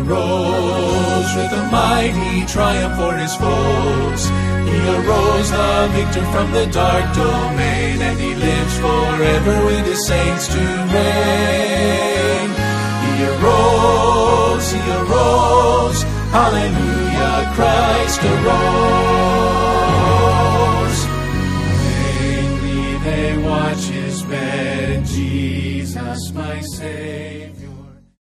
arose with a mighty triumph for his foes. He arose the victor from the dark domain, and he lives forever with his saints to reign. He arose, hallelujah, Christ arose. Vainly they watch his bed, Jesus my Savior